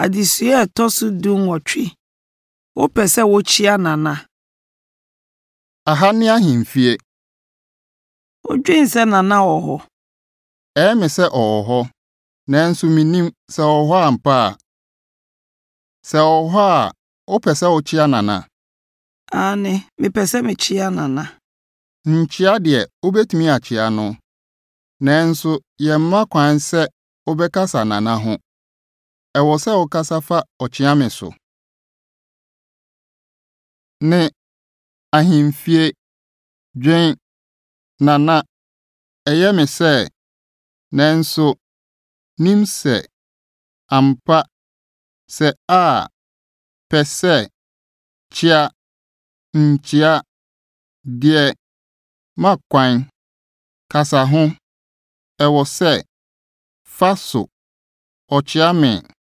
Adesua tosu du nwotwe. Wo pese wo chia nana. Ahani ahemfie. Odwen se nana oho. Me se oho. Nanso minim se oho ampa. Se oho a, wo pese wo chia nana. Ane, me pese me chia nana. Nchia de obetumi achia no. Nanso yemma kwan se obekasa nana ho. Ewo se okasa fa ochia me so. Ne ahemfie dwen nana eye me se nanso nim se ampa se a pese chia nchia de makwan kasa ho ewo se faso ochia me